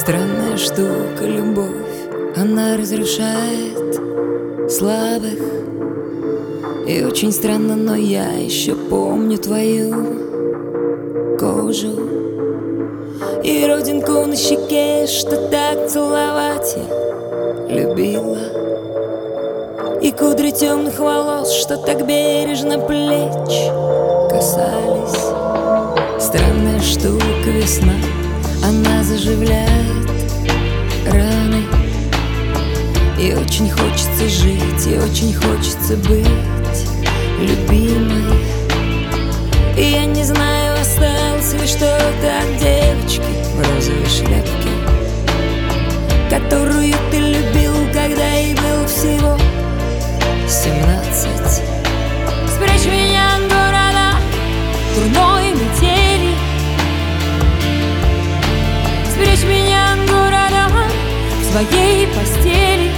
Странная штука любовь, она разрушает слабых. И очень странно, но я еще помню твою кожу и родинку на щеке, что так целовать я любила, и кудри темных волос, что так бережно плеч касались. Странная штука весна, она заживляет раны. И очень хочется жить, и очень хочется быть любимой. И я не знаю, осталось ли что-то от девочки в розовой шляпке, которую ты любил, когда ей было всего 17. Спрячь меня от города дурной метели, спрячь меня от города в своей постели.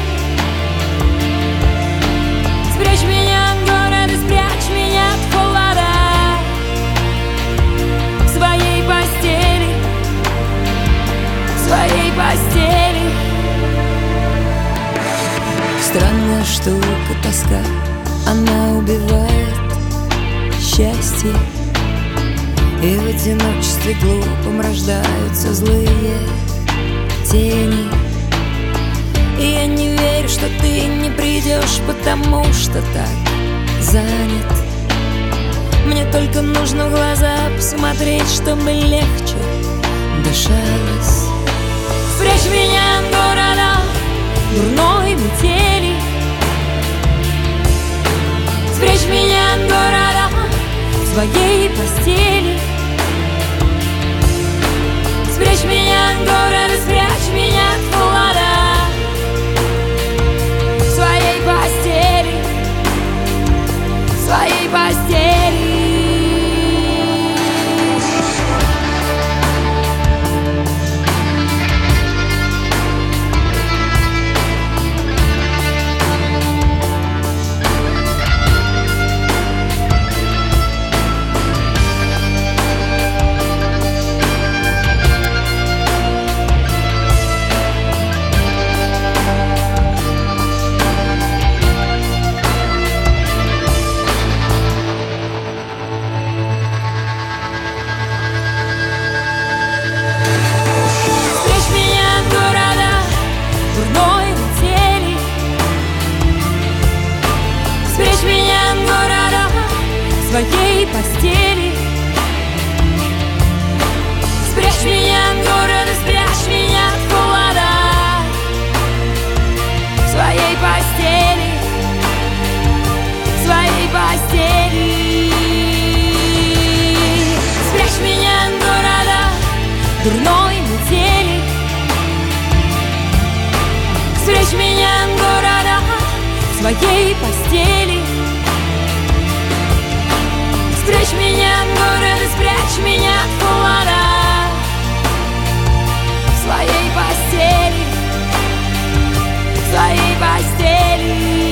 Спрячь меня от города, спрячь меня от холода в своей постели, в своей постели. Странная штука тоска, она убивает счастье, и в одиночестве глупом рождаются злые тени. И я не верю, что ты не придешь, потому что так занят. Мне только нужно в глаза посмотреть, чтобы легче дышалось. Спрячь меня от города дурной метели, спрячь меня от города в своей постели. Спрячь меня от города, спрячь меня от холода в своей постели, в своей постели. В своей постели. Спрячь меня от города, спрячь меня от холода в своей постели, в своей постели. Спрячь меня от города дурной метели, спрячь меня от города в своей постели. Спрячь меня от города, спрячь меня от холода в своей постели, в своей постели.